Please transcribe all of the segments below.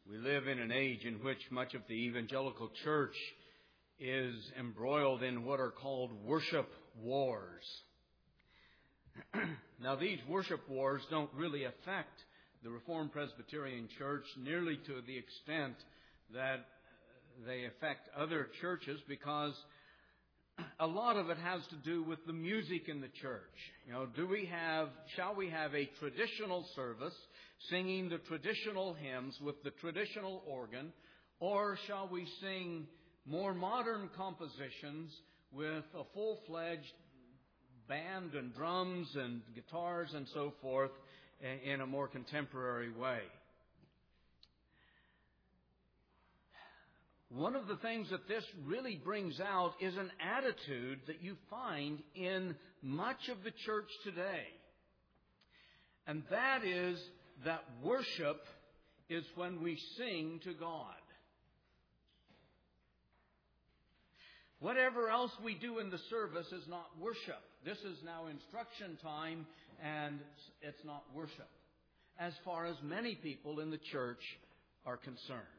We live in an age in which much of the evangelical church is embroiled in what are called worship wars. Now, these worship wars don't really affect the Reformed Presbyterian Church nearly to the extent that they affect other churches, because a lot of it has to do with the music in the church. Shall we have a traditional service singing the traditional hymns with the traditional organ, or shall we sing more modern compositions with a full-fledged band and drums and guitars and so forth in a more contemporary way? One of the things that this really brings out is an attitude that you find in much of the church today. And that is that worship is when we sing to God. Whatever else we do in the service is not worship. This is now instruction time, and it's not worship, as far as many people in the church are concerned.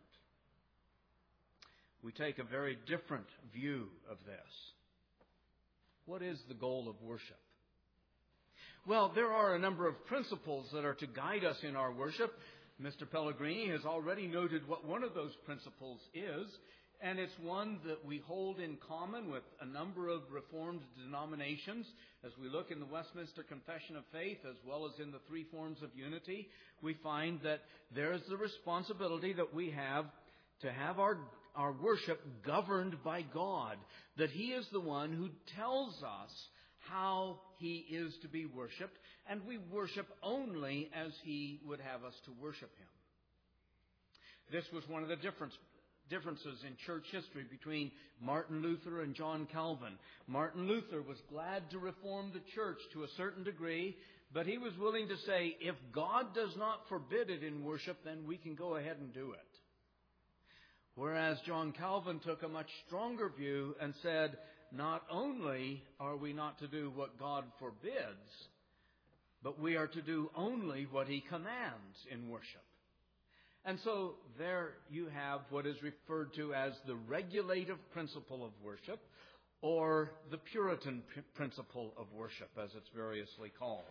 We take a very different view of this. What is the goal of worship? Well, there are a number of principles that are to guide us in our worship. Mr. Pellegrini has already noted what one of those principles is, and it's one that we hold in common with a number of Reformed denominations. As we look in the Westminster Confession of Faith, as well as in the three forms of unity, we find that there is the responsibility that we have to have our worship governed by God, that He is the one who tells us how He is to be worshipped, and we worship only as He would have us to worship Him. This was one of the differences in church history between Martin Luther and John Calvin. Martin Luther was glad to reform the church to a certain degree, but he was willing to say, if God does not forbid it in worship, then we can go ahead and do it. Whereas John Calvin took a much stronger view and said, not only are we not to do what God forbids, but we are to do only what He commands in worship. And so there you have what is referred to as the regulative principle of worship, or the Puritan principle of worship, as it's variously called.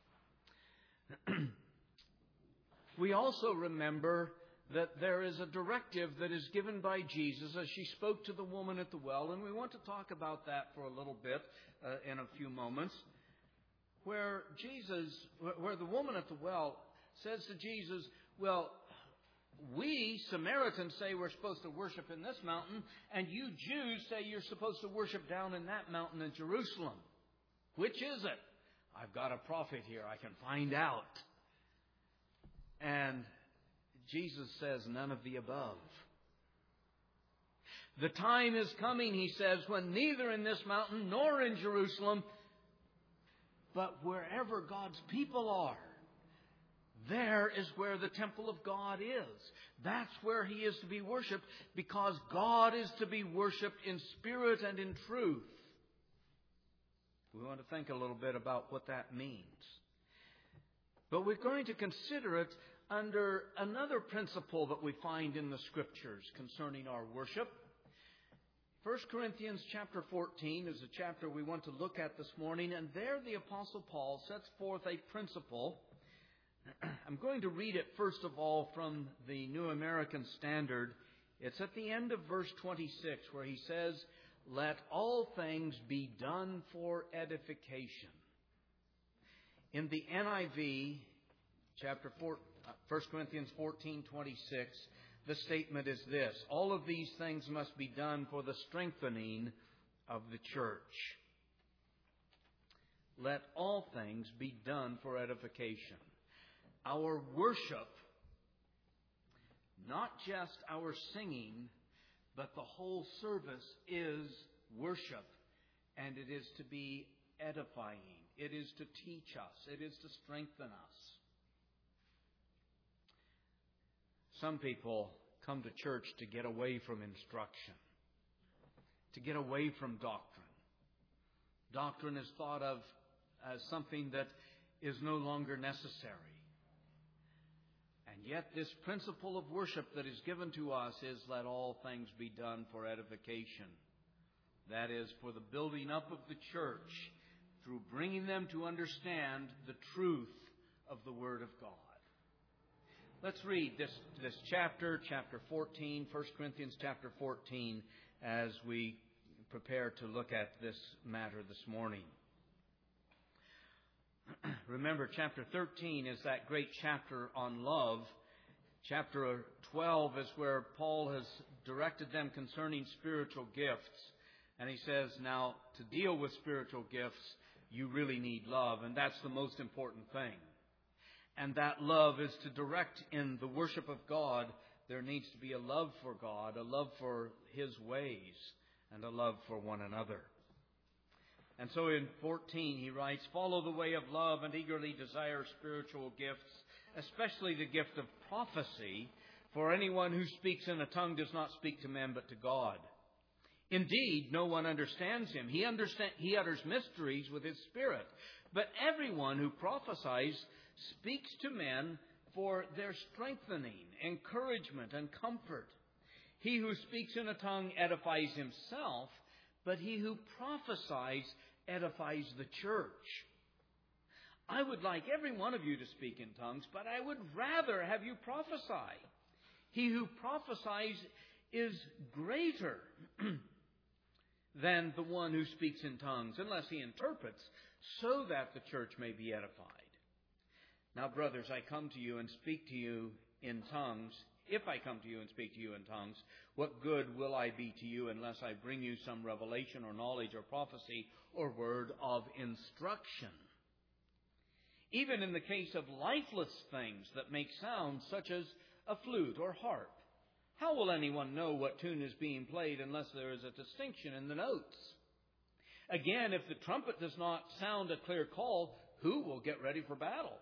We also remember that there is a directive that is given by Jesus as she spoke to the woman at the well, and we want to talk about that for a little bit in a few moments, where the woman at the well says to Jesus, well, we Samaritans say we're supposed to worship in this mountain, and you Jews say you're supposed to worship down in that mountain in Jerusalem. Which is it? I've got a prophet here. I can find out. And Jesus says none of the above. The time is coming, He says, when neither in this mountain nor in Jerusalem, but wherever God's people are, there is where the temple of God is. That's where He is to be worshipped, because God is to be worshipped in spirit and in truth. We want to think a little bit about what that means. But we're going to consider it under another principle that we find in the Scriptures concerning our worship. 1 Corinthians chapter 14 is a chapter we want to look at this morning, and there the Apostle Paul sets forth a principle. I'm going to read it first of all from the New American Standard. It's at the end of verse 26 where he says, "Let all things be done for edification." In the NIV, chapter 4, 1 Corinthians 14:26, the statement is this: all of these things must be done for the strengthening of the church. Let all things be done for edification. Our worship, not just our singing, but the whole service is worship, and it is to be edifying. It is to teach us. It is to strengthen us. Some people come to church to get away from instruction, to get away from doctrine. Doctrine is thought of as something that is no longer necessary. And yet this principle of worship that is given to us is let all things be done for edification. That is, for the building up of the church through bringing them to understand the truth of the Word of God. Let's read this chapter 14, 1 Corinthians chapter 14, as we prepare to look at this matter this morning. Remember, chapter 13 is that great chapter on love. Chapter 12 is where Paul has directed them concerning spiritual gifts. And he says, now, to deal with spiritual gifts, you really need love. And that's the most important thing. And that love is to direct in the worship of God. There needs to be a love for God, a love for His ways, and a love for one another. And so in 14 he writes, follow the way of love and eagerly desire spiritual gifts, especially the gift of prophecy, for anyone who speaks in a tongue does not speak to men but to God. Indeed, no one understands him. He utters mysteries with his spirit. But everyone who prophesies speaks to men for their strengthening, encouragement, and comfort. He who speaks in a tongue edifies himself, but he who prophesies edifies the church. I would like every one of you to speak in tongues, but I would rather have you prophesy. He who prophesies is greater than the one who speaks in tongues, unless he interprets, so that the church may be edified. Now, brothers, I come to you and speak to you in tongues. If I come to you and speak to you in tongues, what good will I be to you unless I bring you some revelation or knowledge or prophecy or word of instruction? Even in the case of lifeless things that make sound, such as a flute or harp, how will anyone know what tune is being played unless there is a distinction in the notes? Again, if the trumpet does not sound a clear call, who will get ready for battle?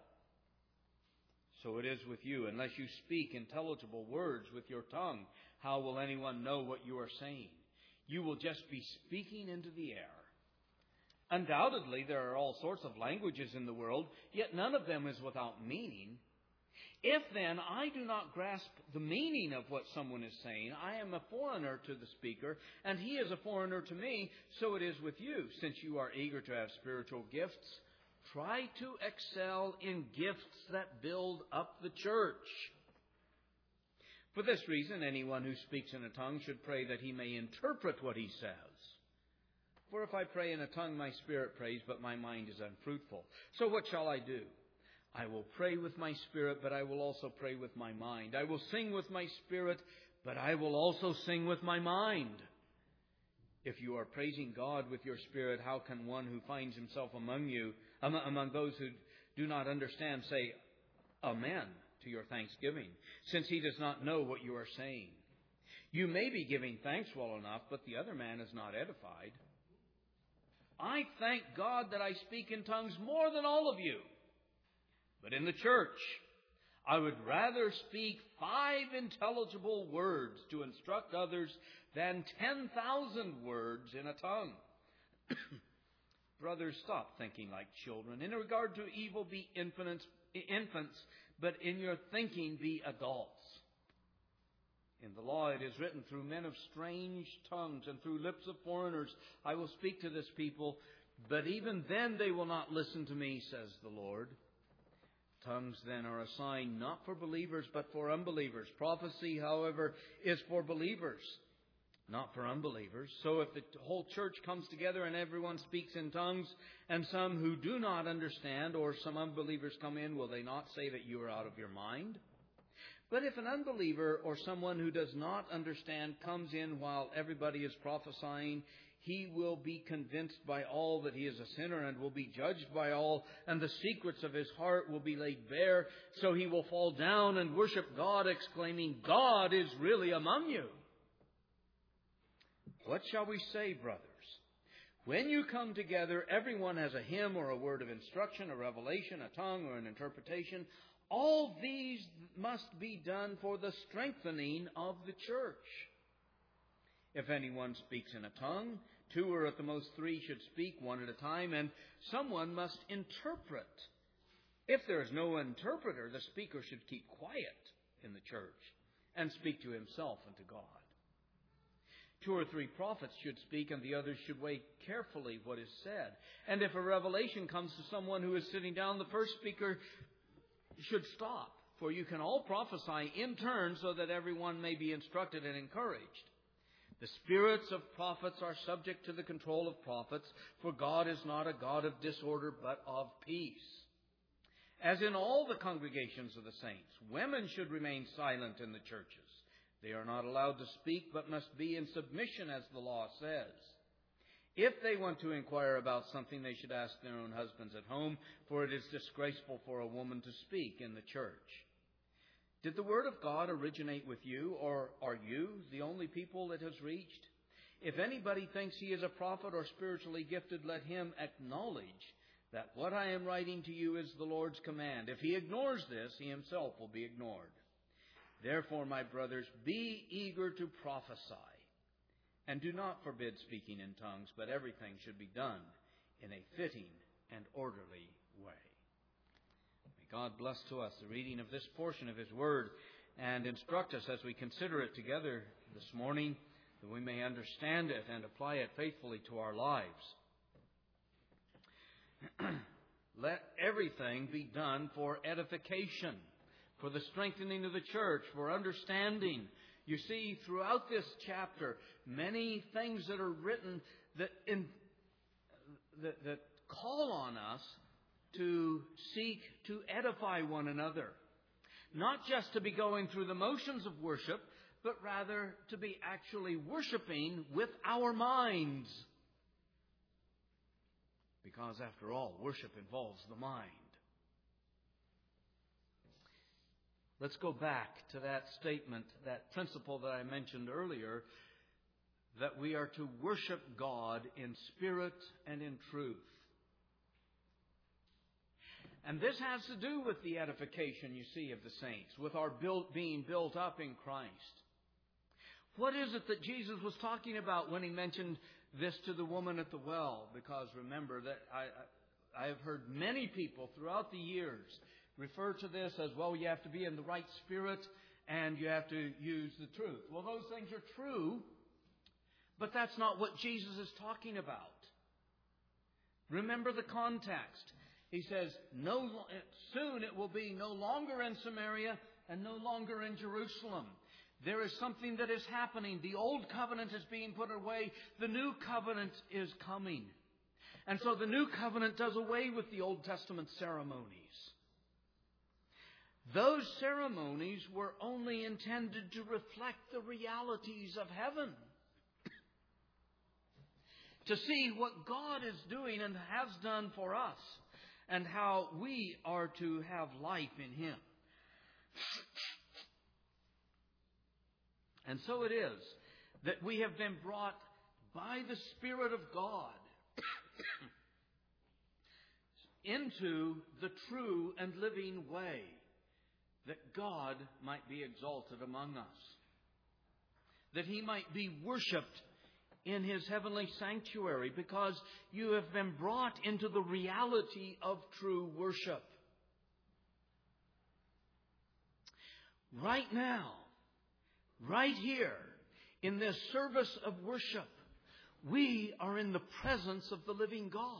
So it is with you. Unless you speak intelligible words with your tongue, how will anyone know what you are saying? You will just be speaking into the air. Undoubtedly, there are all sorts of languages in the world, yet none of them is without meaning. If then I do not grasp the meaning of what someone is saying, I am a foreigner to the speaker, and he is a foreigner to me. So it is with you. Since you are eager to have spiritual gifts, try to excel in gifts that build up the church. For this reason, anyone who speaks in a tongue should pray that he may interpret what he says. For if I pray in a tongue, my spirit prays, but my mind is unfruitful. So what shall I do? I will pray with my spirit, but I will also pray with my mind. I will sing with my spirit, but I will also sing with my mind. If you are praising God with your spirit, how can one who finds himself among those who do not understand, say Amen to your thanksgiving, since he does not know what you are saying? You may be giving thanks well enough, but the other man is not edified. I thank God that I speak in tongues more than all of you. But in the church, I would rather speak 5 intelligible words to instruct others than 10,000 words in a tongue. Brothers, stop thinking like children. In regard to evil, be infants, but in your thinking be adults. In the law it is written, through men of strange tongues and through lips of foreigners I will speak to this people, but even then they will not listen to me, says the Lord. Tongues then are a sign not for believers but for unbelievers. Prophecy, however, is for believers, not for unbelievers. So if the whole church comes together and everyone speaks in tongues, and some who do not understand or some unbelievers come in, will they not say that you are out of your mind? But if an unbeliever or someone who does not understand comes in while everybody is prophesying, he will be convinced by all that he is a sinner and will be judged by all, and the secrets of his heart will be laid bare. So he will fall down and worship God, exclaiming, God is really among you. What shall we say, brothers? When you come together, everyone has a hymn or a word of instruction, a revelation, a tongue, or an interpretation. All these must be done for the strengthening of the church. If anyone speaks in a tongue, 2 or at the most 3 should speak, 1 at a time, and someone must interpret. If there is no interpreter, the speaker should keep quiet. in the church and speak to himself and to God. 2 or 3 prophets should speak, and the others should weigh carefully what is said. And if a revelation comes to someone who is sitting down, the first speaker should stop. For you can all prophesy in turn so that everyone may be instructed and encouraged. The spirits of prophets are subject to the control of prophets, for God is not a God of disorder, but of peace. As in all the congregations of the saints, women should remain silent in the churches. They are not allowed to speak, but must be in submission, as the law says. If they want to inquire about something, they should ask their own husbands at home, for it is disgraceful for a woman to speak in the church. Did the word of God originate with you, or are you the only people it has reached? If anybody thinks he is a prophet or spiritually gifted, let him acknowledge that what I am writing to you is the Lord's command. If he ignores this, he himself will be ignored. Therefore, my brothers, be eager to prophesy, and do not forbid speaking in tongues, but everything should be done in a fitting and orderly way. May God bless to us the reading of this portion of His Word and instruct us as we consider it together this morning, that we may understand it and apply it faithfully to our lives. Let everything be done for edification, for the strengthening of the church, for understanding. You see, throughout this chapter, many things that are written that call on us to seek to edify one another. Not just to be going through the motions of worship, but rather to be actually worshiping with our minds. Because after all, worship involves the mind. Let's go back to that statement, that principle that I mentioned earlier, that we are to worship God in spirit and in truth. And this has to do with the edification, you see, of the saints, with our being built up in Christ. What is it that Jesus was talking about when He mentioned this to the woman at the well? Because remember that I have heard many people throughout the years refer to this as, well, you have to be in the right spirit and you have to use the truth. Well, those things are true, but that's not what Jesus is talking about. Remember the context. He says, soon it will be no longer in Samaria and no longer in Jerusalem. There is something that is happening. The old covenant is being put away. The new covenant is coming. And so the new covenant does away with the Old Testament ceremonies. Those ceremonies were only intended to reflect the realities of heaven. To see what God is doing and has done for us, and how we are to have life in Him. And so it is that we have been brought by the Spirit of God into the true and living way, that God might be exalted among us, that He might be worshipped in His heavenly sanctuary, because you have been brought into the reality of true worship. Right now, right here, in this service of worship, we are in the presence of the living God.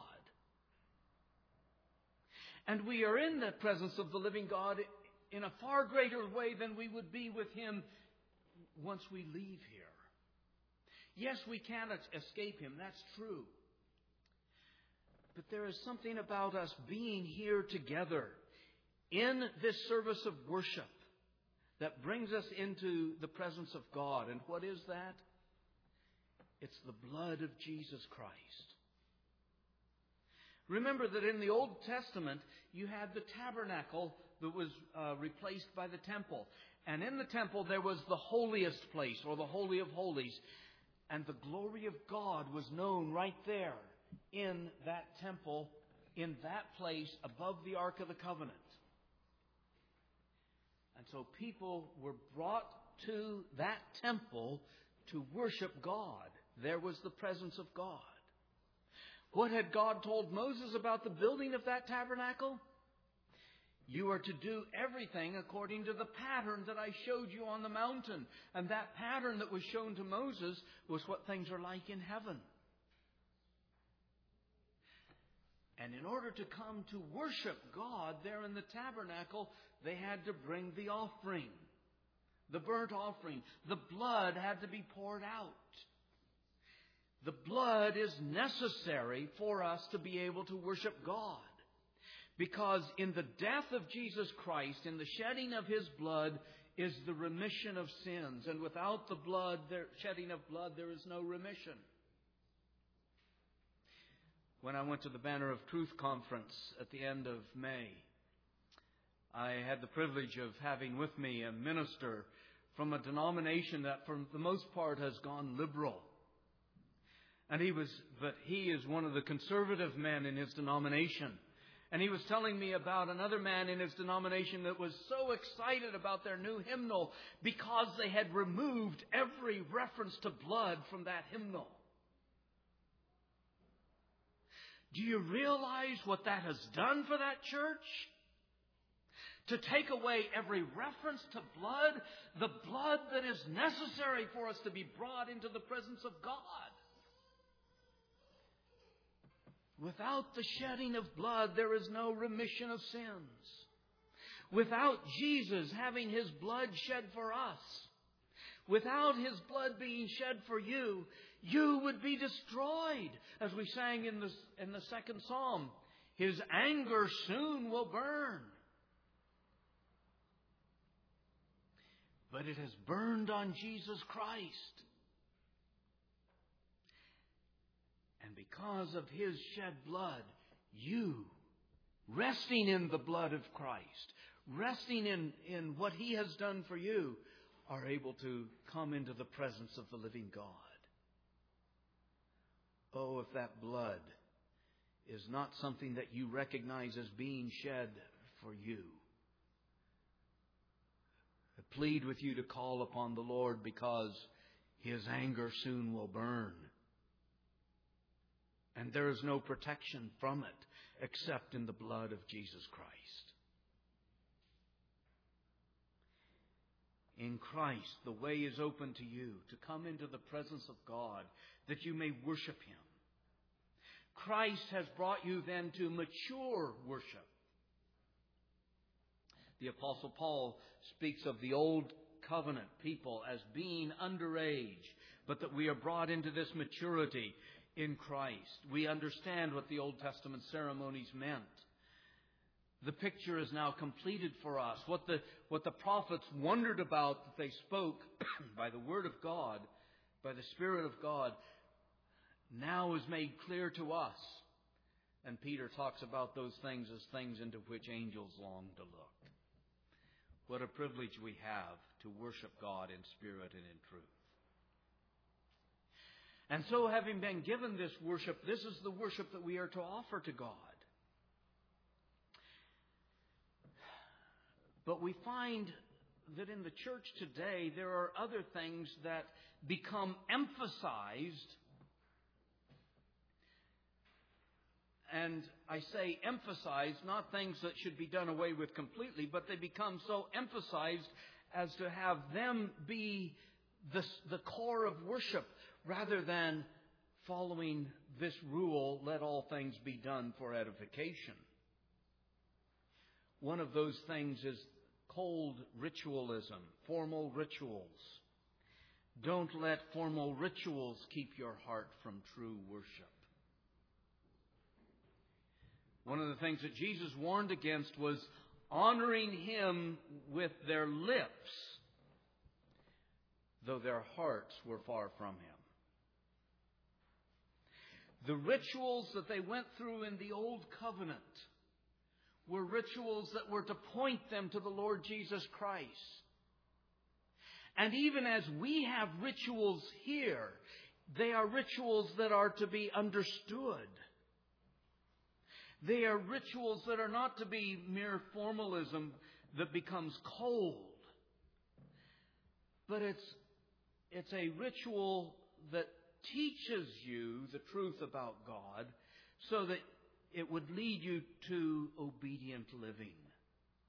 And we are in the presence of the living God in a far greater way than we would be with Him once we leave here. Yes, we cannot escape Him. That's true. But there is something about us being here together in this service of worship that brings us into the presence of God. And what is that? It's the blood of Jesus Christ. Remember that in the Old Testament, you had the tabernacle that was replaced by the temple. And in the temple, there was the holiest place, or the Holy of Holies. And the glory of God was known right there in that temple, in that place above the Ark of the Covenant. And so people were brought to that temple to worship God. There was the presence of God. What had God told Moses about the building of that tabernacle? You are to do everything according to the pattern that I showed you on the mountain. And that pattern that was shown to Moses was what things are like in heaven. And in order to come to worship God there in the tabernacle, they had to bring the offering, the burnt offering. The blood had to be poured out. The blood is necessary for us to be able to worship God. Because in the death of Jesus Christ, in the shedding of His blood, is the remission of sins. And without the blood, shedding of blood, there is no remission. When I went to the Banner of Truth conference at the end of May, I had the privilege of having with me a minister from a denomination that for the most part has gone liberal. But he is one of the conservative men in his denomination. And he was telling me about another man in his denomination that was so excited about their new hymnal because they had removed every reference to blood from that hymnal. Do you realize what that has done for that church? To take away every reference to blood, the blood that is necessary for us to be brought into the presence of God. Without the shedding of blood, there is no remission of sins. Without Jesus having His blood shed for us, without His blood being shed for you, you would be destroyed. As we sang in the second psalm, His anger soon will burn. But it has burned on Jesus Christ. And because of His shed blood, you, resting in the blood of Christ, resting in what He has done for you, are able to come into the presence of the living God. Oh, if that blood is not something that you recognize as being shed for you, I plead with you to call upon the Lord, because His anger soon will burn. And there is no protection from it except in the blood of Jesus Christ. In Christ, the way is open to you to come into the presence of God, that you may worship Him. Christ has brought you then to mature worship. The Apostle Paul speaks of the old covenant people as being underage, but that we are brought into this maturity in Christ. We understand what the Old Testament ceremonies meant. The picture is now completed for us. What the prophets wondered about, that they spoke by the Word of God, by the Spirit of God, now is made clear to us. And Peter talks about those things as things into which angels long to look. What a privilege we have to worship God in spirit and in truth. And so, having been given this worship, this is the worship that we are to offer to God. But we find that in the church today, there are other things that become emphasized. And I say emphasized, not things that should be done away with completely, but they become so emphasized as to have them be the core of worship, rather than following this rule, let all things be done for edification. One of those things is cold ritualism, formal rituals. Don't let formal rituals keep your heart from true worship. One of the things that Jesus warned against was honoring Him with their lips, though their hearts were far from Him. The rituals that they went through in the Old Covenant were rituals that were to point them to the Lord Jesus Christ. And even as we have rituals here, they are rituals that are to be understood. They are rituals that are not to be mere formalism that becomes cold. But it's a ritual that teaches you the truth about God, so that it would lead you to obedient living.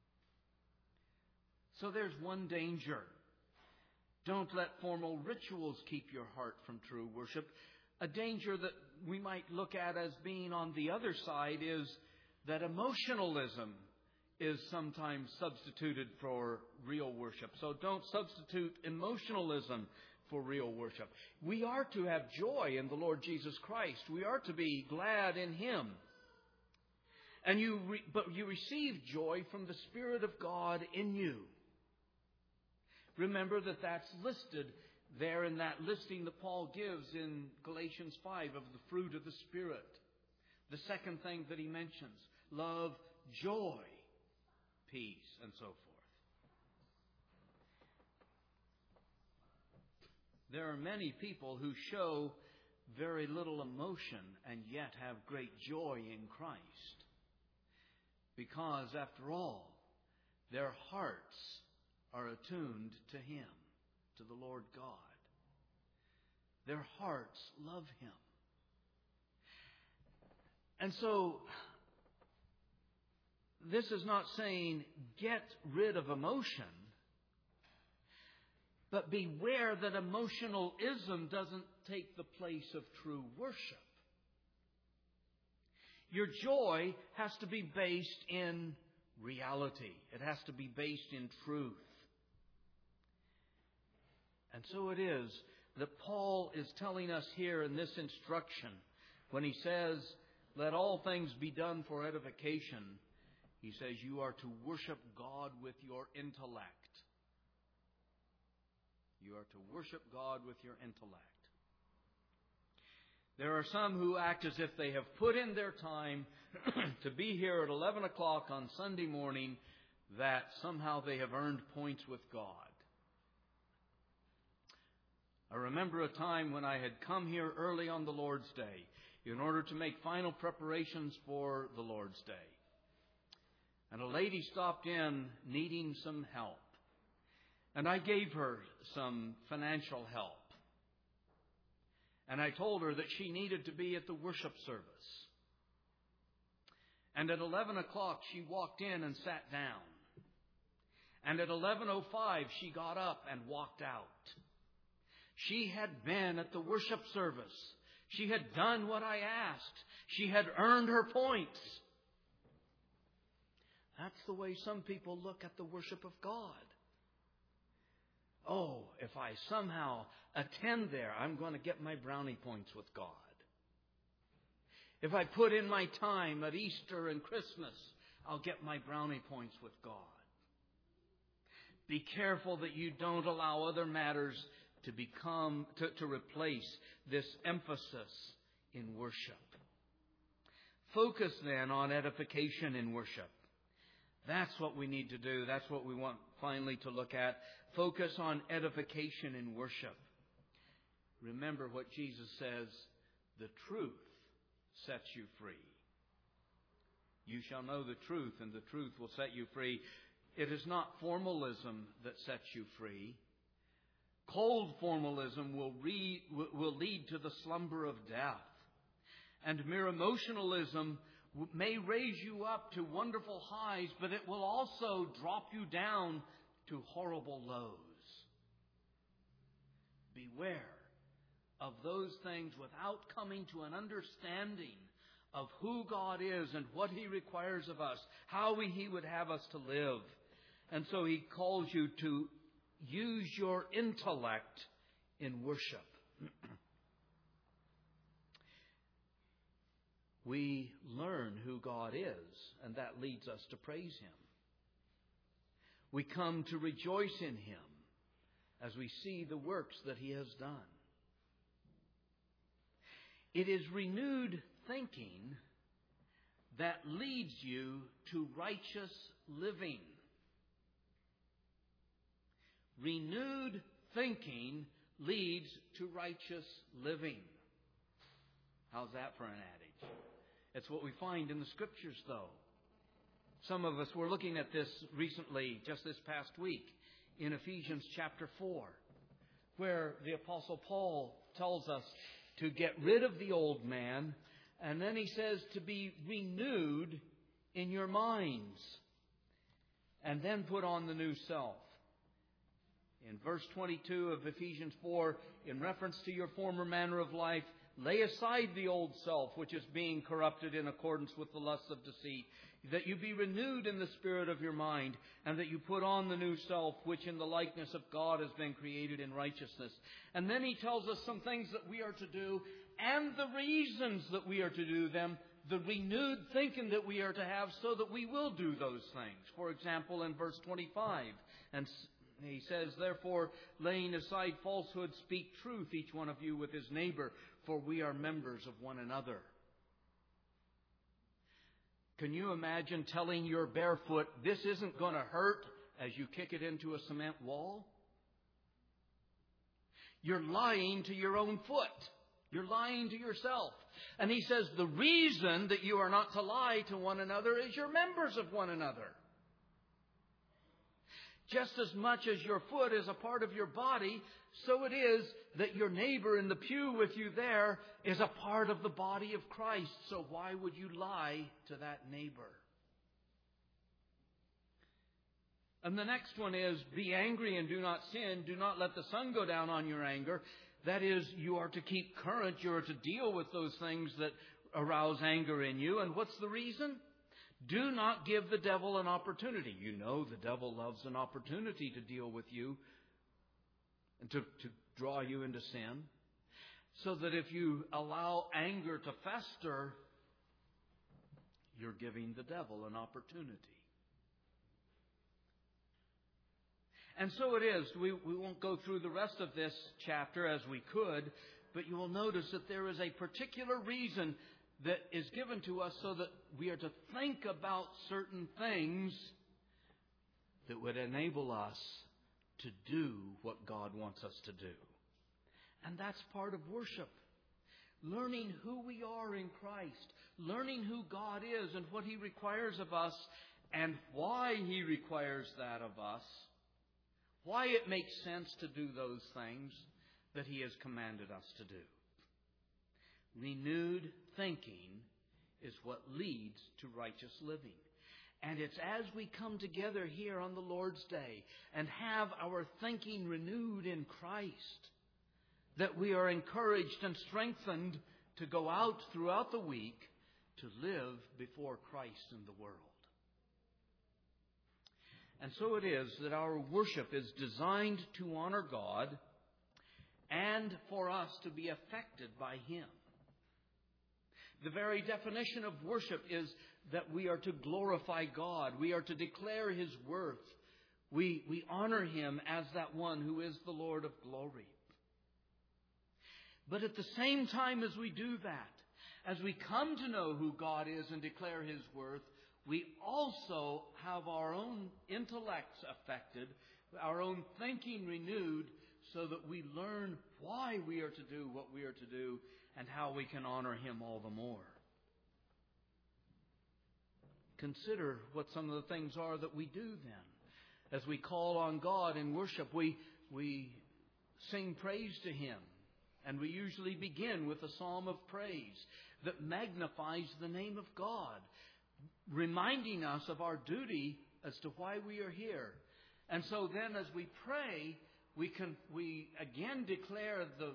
So there's one danger. Don't let formal rituals keep your heart from true worship. A danger that we might look at as being on the other side is that emotionalism is sometimes substituted for real worship. So don't substitute emotionalism for real worship. We are to have joy in the Lord Jesus Christ. We are to be glad in Him. And you receive joy from the Spirit of God in you. Remember that that's listed there in that listing that Paul gives in Galatians 5 of the fruit of the Spirit. The second thing that he mentions, love, joy, peace, and so forth. There are many people who show very little emotion and yet have great joy in Christ. Because, after all, their hearts are attuned to Him, to the Lord God. Their hearts love Him. And so, this is not saying get rid of emotion, but beware that emotionalism doesn't take the place of true worship. Your joy has to be based in reality. It has to be based in truth. And so it is that Paul is telling us here in this instruction, when he says, let all things be done for edification, he says you are to worship God with your intellect. You are to worship God with your intellect. There are some who act as if they have put in their time to be here at 11 o'clock on Sunday morning, that somehow they have earned points with God. I remember a time when I had come here early on the Lord's Day in order to make final preparations for the Lord's Day. And a lady stopped in needing some help. And I gave her some financial help. And I told her that she needed to be at the worship service. And at 11 o'clock she walked in and sat down. And at 11:05 she got up and walked out. She had been at the worship service. She had done what I asked. She had earned her points. That's the way some people look at the worship of God. Oh, if I somehow attend there, I'm going to get my brownie points with God. If I put in my time at Easter and Christmas, I'll get my brownie points with God. Be careful that you don't allow other matters to replace this emphasis in worship. Focus then on edification in worship. That's what we need to do. That's what we want finally to look at. Focus on edification in worship. Remember what Jesus says, the truth sets you free. You shall know the truth, and the truth will set you free. It is not formalism that sets you free. Cold formalism will lead to the slumber of death. And mere emotionalism may raise you up to wonderful highs, but it will also drop you down to horrible lows. Beware of those things without coming to an understanding of who God is and what He requires of us, how He would have us to live. And so He calls you to use your intellect in worship. We learn who God is, and that leads us to praise Him. We come to rejoice in Him as we see the works that He has done. It is renewed thinking that leads you to righteous living. Renewed thinking leads to righteous living. How's that for an adage? It's what we find in the Scriptures, though. Some of us were looking at this recently, just this past week, in Ephesians chapter 4, where the Apostle Paul tells us to get rid of the old man, and then he says to be renewed in your minds, and then put on the new self. In verse 22 of Ephesians 4, in reference to your former manner of life, lay aside the old self, which is being corrupted in accordance with the lusts of deceit, that you be renewed in the spirit of your mind, and that you put on the new self, which in the likeness of God has been created in righteousness. And then he tells us some things that we are to do, and the reasons that we are to do them, the renewed thinking that we are to have so that we will do those things. For example, in verse 25, and he says, therefore, laying aside falsehood, speak truth, each one of you with his neighbor, for we are members of one another. Can you imagine telling your bare foot, this isn't going to hurt, as you kick it into a cement wall? You're lying to your own foot. You're lying to yourself. And he says the reason that you are not to lie to one another is you're members of one another. Just as much as your foot is a part of your body, so it is that your neighbor in the pew with you there is a part of the body of Christ. So why would you lie to that neighbor? And the next one is, be angry and do not sin. Do not let the sun go down on your anger. That is, you are to keep current. You are to deal with those things that arouse anger in you. And what's the reason? Do not give the devil an opportunity. You know the devil loves an opportunity to deal with you and to draw you into sin. So that if you allow anger to fester, you're giving the devil an opportunity. And so it is. We won't go through the rest of this chapter as we could, but you will notice that there is a particular reason that is given to us so that we are to think about certain things that would enable us to do what God wants us to do. And that's part of worship. Learning who we are in Christ. Learning who God is and what He requires of us and why He requires that of us. Why it makes sense to do those things that He has commanded us to do. Renewed thinking is what leads to righteous living. And it's as we come together here on the Lord's Day and have our thinking renewed in Christ that we are encouraged and strengthened to go out throughout the week to live before Christ in the world. And so it is that our worship is designed to honor God and for us to be affected by Him. The very definition of worship is that we are to glorify God. We are to declare His worth. We honor Him as that one who is the Lord of glory. But at the same time as we do that, as we come to know who God is and declare His worth, we also have our own intellects affected, our own thinking renewed, so that we learn why we are to do what we are to do and how we can honor Him all the more. Consider what some of the things are that we do then. As we call on God in worship, we sing praise to Him. And we usually begin with a psalm of praise that magnifies the name of God, reminding us of our duty as to why we are here. And so then as we pray, we again declare the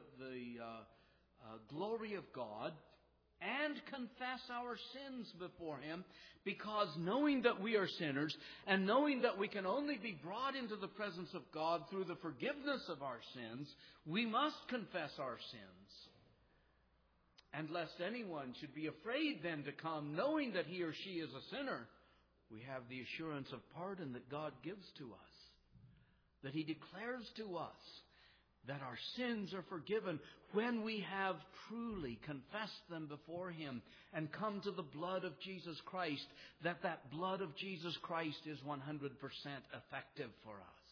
glory of God and confess our sins before Him, because knowing that we are sinners and knowing that we can only be brought into the presence of God through the forgiveness of our sins, we must confess our sins. And lest anyone should be afraid then to come, knowing that he or she is a sinner, we have the assurance of pardon that God gives to us, that He declares to us that our sins are forgiven when we have truly confessed them before Him and come to the blood of Jesus Christ, that blood of Jesus Christ is 100% effective for us.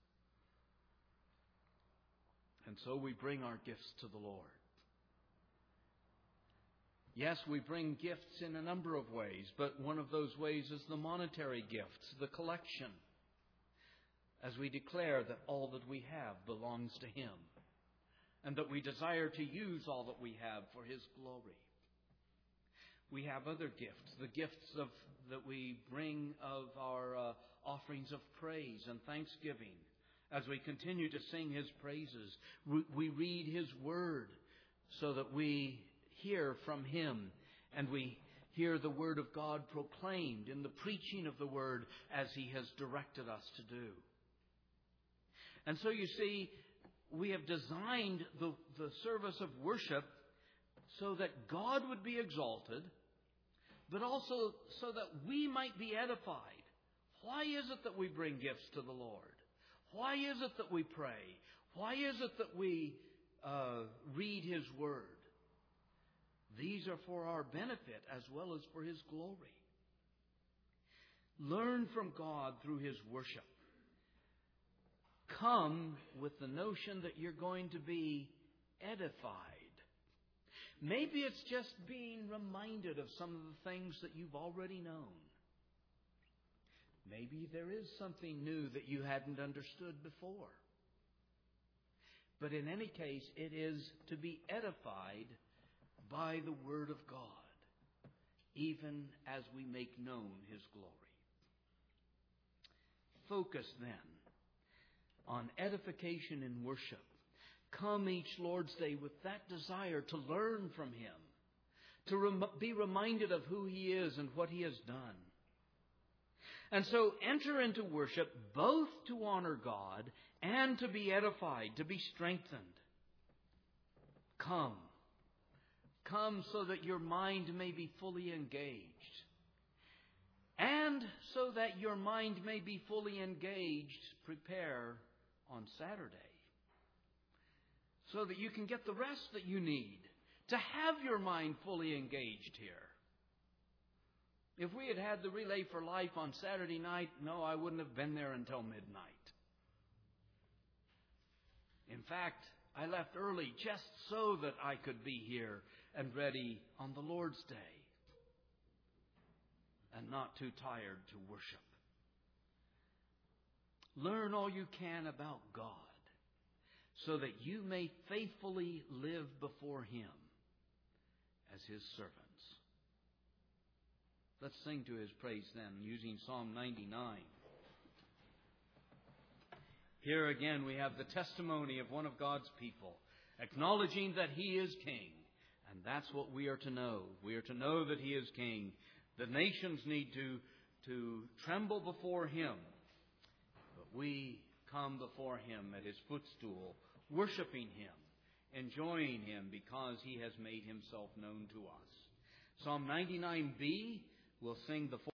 And so we bring our gifts to the Lord. Yes, we bring gifts in a number of ways, but one of those ways is the monetary gifts, the collection, as we declare that all that we have belongs to Him and that we desire to use all that we have for His glory. We have other gifts, the gifts that we bring of our offerings of praise and thanksgiving, as we continue to sing His praises. We read His Word so that we hear from Him, and we hear the Word of God proclaimed in the preaching of the Word as He has directed us to do. And so you see, we have designed the service of worship so that God would be exalted, but also so that we might be edified. Why is it that we bring gifts to the Lord? Why is it that we pray? Why is it that we read His Word? These are for our benefit as well as for His glory. Learn from God through His worship. Come with the notion that you're going to be edified. Maybe it's just being reminded of some of the things that you've already known. Maybe there is something new that you hadn't understood before. But in any case, it is to be edified by the Word of God, even as we make known His glory. Focus then on edification in worship. Come each Lord's Day with that desire to learn from Him, to be reminded of who He is and what He has done. And so enter into worship both to honor God and to be edified, to be strengthened. Come. Come so that your mind may be fully engaged. And so that your mind may be fully engaged, prepare on Saturday, so that you can get the rest that you need to have your mind fully engaged here. If we had had the Relay for Life on Saturday night, no, I wouldn't have been there until midnight. In fact, I left early just so that I could be here and ready on the Lord's Day and not too tired to worship. Learn all you can about God so that you may faithfully live before Him as His servants. Let's sing to His praise then, using Psalm 99. Here again we have the testimony of one of God's people, acknowledging that He is King. And that's what we are to know. We are to know that He is King. The nations need to tremble before Him. But we come before Him at His footstool, worshiping Him, enjoying Him because He has made Himself known to us. Psalm 99b, we'll sing the